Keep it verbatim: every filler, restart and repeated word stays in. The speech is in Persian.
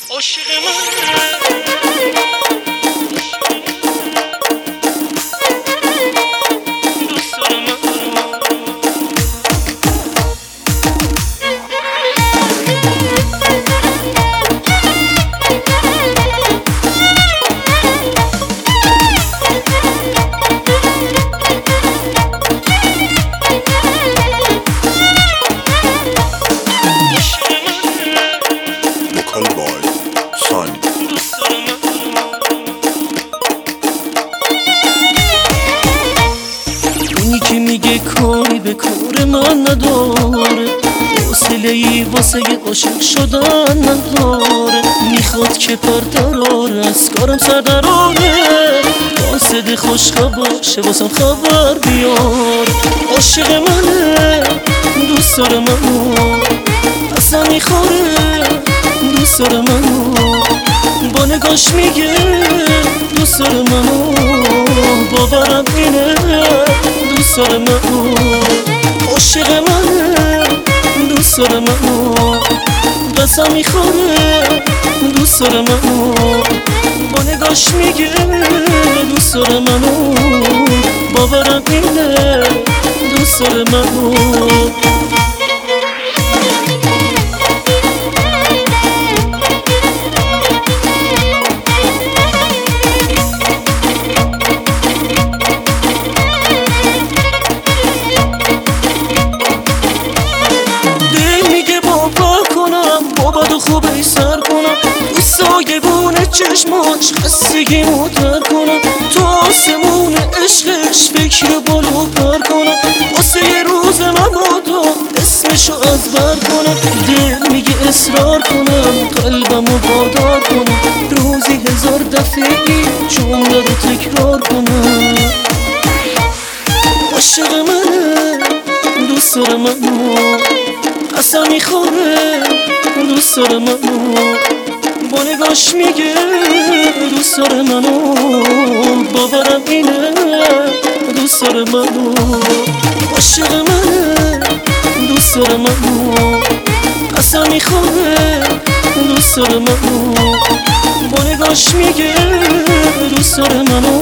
عاشق من دوست دارم اونی که میگه کاری به کار من نداره، حوصله ای واسه عاشق شدن نداره، میخواد که پر دراره از کارم سر دراره، قاصد خوشخبر شه واسم خبر بیار. عاشق منه دوست داره منو، اصلا میخوره دوست داره منو، با نگاش میگه دوست داره منو، باورم اینه دوست داره منو. عاشق منه دوست داره منو، قسم میخوره دوست داره منو، با نگاش میگه دوست داره منو، باورم اینه دوست داره منو. بابا خوبه سر کنم تو سایبون چشماش خستگی مدر کنم، تو آسمون عشقش فکر بالو پر کنم، واسه یه روز مبادا اسمشو از بر کنم، دل میگه اصرار کنم قلبمو وادار کنم، روزی هزار دفعه جمله رو تکرار کنم. عاشق منه دوست داره منو، قسم میخوره دوست داره منو، با نگاش میگه دوست داره منو، باورم اینه دوست داره منو. عاشق منه دوست داره منو، قسم میخوره دوست داره منو، با نگاش میگه دوست داره منو،